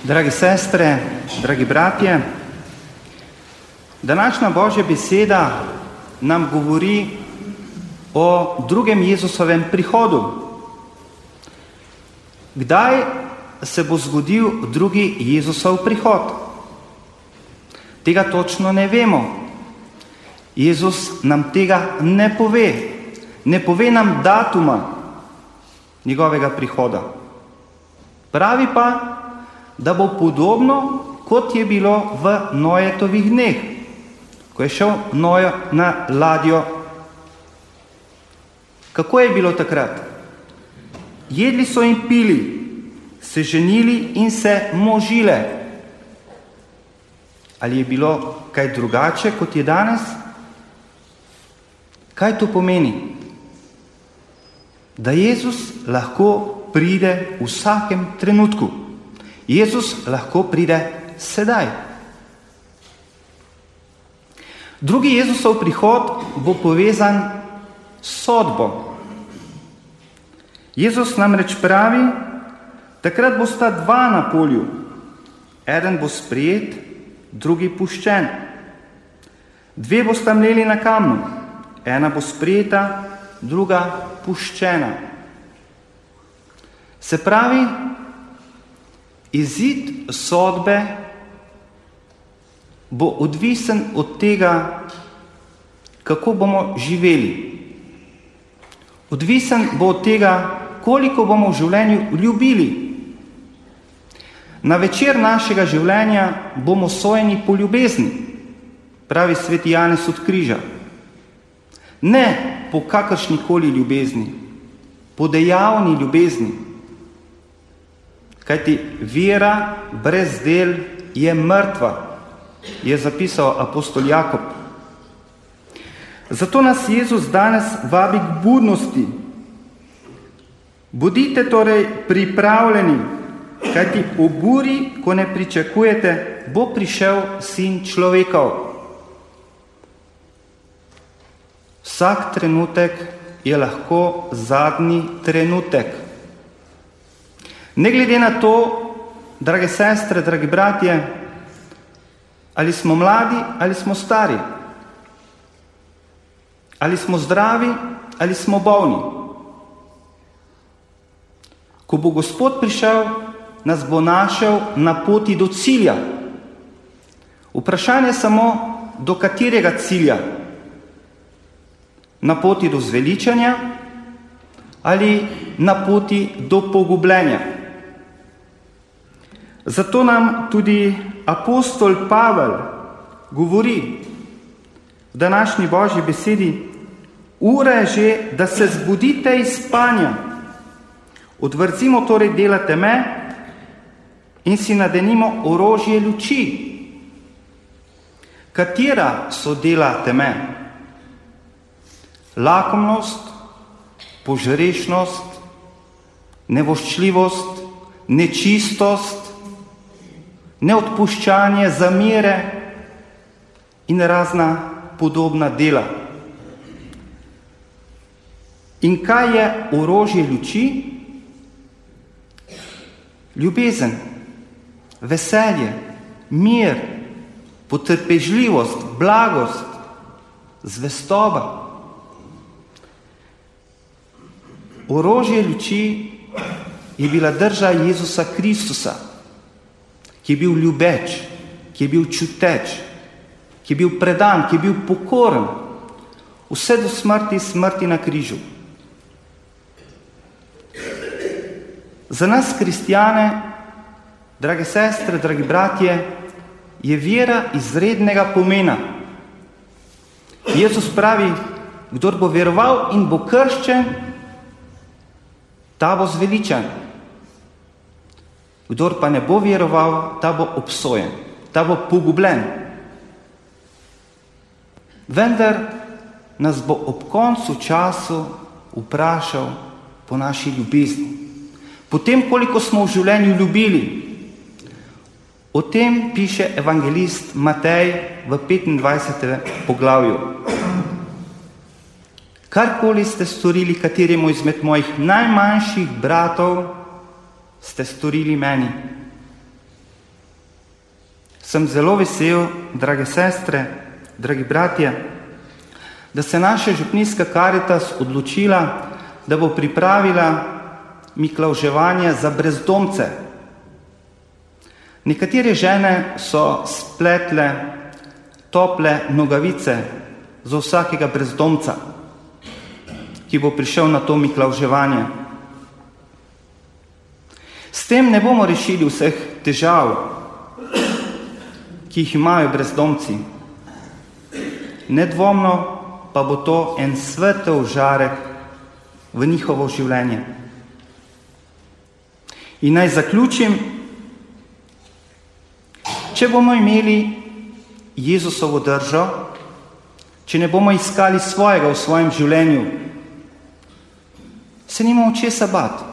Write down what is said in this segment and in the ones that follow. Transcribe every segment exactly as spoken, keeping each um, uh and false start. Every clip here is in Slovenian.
Dragi sestre, dragi bratje, današnja Božja beseda nam govori o drugem Jezusovem prihodu. Kdaj se bo zgodil drugi Jezusov prihod? Tega točno ne vemo. Jezus nam tega ne pove. Ne pove nam datuma njegovega prihoda. Pravi pa, da bo podobno, kot je bilo v Noetovih dneh, ko je šel Noe na ladjo. Kako je bilo takrat? Jedli so in pili, se ženili in se možile. Ali je bilo kaj drugače, kot je danes? Kaj to pomeni? Da Jezus lahko pride v vsakem trenutku. Jezus lahko pride sedaj. Drugi Jezusov prihod bo povezan s sodbo. Jezus namreč pravi, takrat bosta dva na polju. Eden bo sprejet, drugi puščen. Dve bosta mleli na kamnu. Ena bo sprejeta, druga puščena. Se pravi, izid sodbe bo odvisen od tega, kako bomo živeli. Odvisen bo od tega, koliko bomo v življenju ljubili. Na večer našega življenja bomo sojeni po ljubezni, pravi sveti Janez od križa. Ne po kakršnikoli ljubezni, po dejavni ljubezni. Kajti vera brez del je mrtva, je zapisal apostol Jakob. Zato nas Jezus danes vabi k budnosti. Bodite torej pripravljeni, kajti v buri, ko ne pričakujete, bo prišel Sin človekov. Vsak trenutek je lahko zadnji trenutek. Ne glede na to, drage sestre, dragi bratje, ali smo mladi, ali smo stari, ali smo zdravi, ali smo bolni. Ko bo Gospod prišel, nas bo našel na poti do cilja. Vprašanje samo, do katerega cilja? Na poti do zveličanja ali na poti do pogubljenja? Zato nam tudi apostol Pavel govori v današnji Božji besedi: ura je že, da se zbudite iz spanja. Odvrzimo torej dela teme in si nadenimo orožje luči. Katera so dela teme? Lakomnost, požrešnost, nevoščljivost, nečistost, neodpuščanje, zamere in razna podobna dela. In kaj je orožje luči? Ljubezen, veselje, mir, potrpežljivost, blagost, zvestoba. Orožje luči je bila drža Jezusa Kristusa, ki je bil ljubeč, ki je bil čuteč, ki je bil predan, ki je bil pokoren, vse do smrti, smrti na križu. Za nas, kristjane, drage sestre, dragi bratje, je vera izrednega pomena. Jezus pravi, kdor bo veroval in bo krščen, ta bo zveličan. Kdor pa ne bo veroval, ta bo obsojen, ta bo pogubljen. Vendar nas bo ob koncu času vprašal po naši ljubezni. Potem, koliko smo v življenju ljubili. O tem piše evangelist Matej v petindvajsetem poglavju. Karkoli ste storili kateremu izmed mojih najmanjših bratov, ste storili meni. Sem zelo vesel, drage sestre, dragi bratje, da se naša župnijska Karitas odločila, da bo pripravila miklavževanje za brezdomce. Nekatere žene so spletle tople nogavice za vsakega brezdomca, ki bo prišel na to miklavževanje. S tem ne bomo rešili vseh težav, ki jih imajo brezdomci. Nedvomno pa bo to en svetel žarek v njihovo življenje. In naj zaključim, če bomo imeli Jezusovo držo, če ne bomo iskali svojega v svojem življenju, se nimamo česa bati.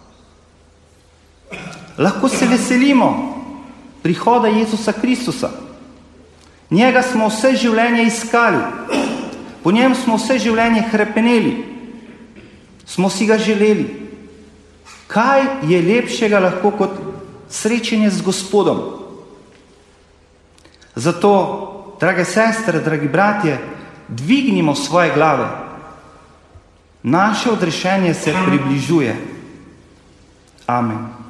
Lahko se veselimo prihoda Jezusa Kristusa. Njega smo vse življenje iskali, po njem smo vse življenje hrepeneli, smo si ga želeli. Kaj je lepšega lahko kot srečenje z Gospodom? Zato, drage sestre, dragi bratje, dvignimo svoje glave. Naše odrešenje se približuje. Amen.